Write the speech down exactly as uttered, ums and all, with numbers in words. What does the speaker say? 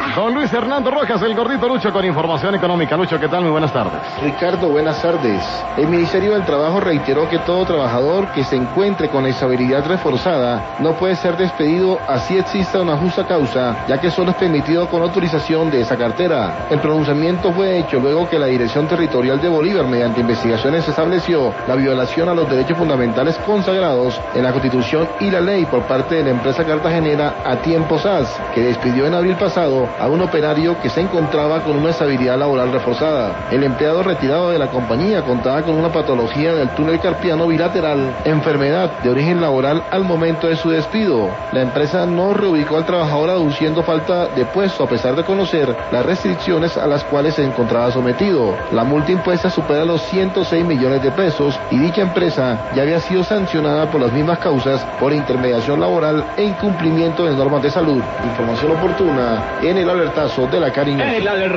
Don Luis Hernando Rojas, el gordito Lucho, con información económica. Lucho, ¿qué tal? Muy buenas tardes. Ricardo, buenas tardes. El Ministerio del Trabajo reiteró que todo trabajador que se encuentre con la estabilidad reforzada no puede ser despedido así exista una justa causa, ya que solo es permitido con autorización de esa cartera. El pronunciamiento fue hecho luego que la Dirección Territorial de Bolívar, mediante investigaciones, estableció la violación a los derechos fundamentales consagrados en la Constitución y la ley por parte de la empresa cartagenera A Tiempo S A S, que despidió en abril pasado a un operario que se encontraba con una estabilidad laboral reforzada. El empleado retirado de la compañía contaba con una patología del túnel carpiano bilateral, enfermedad de origen laboral al momento de su despido. La empresa no reubicó al trabajador aduciendo falta de puesto a pesar de conocer las restricciones a las cuales se encontraba sometido. La multa impuesta supera los ciento seis millones de pesos y dicha empresa ya había sido sancionada por las mismas causas por intermediación laboral e incumplimiento de normas de salud. Información oportuna en el alertazo de la Cariñosa.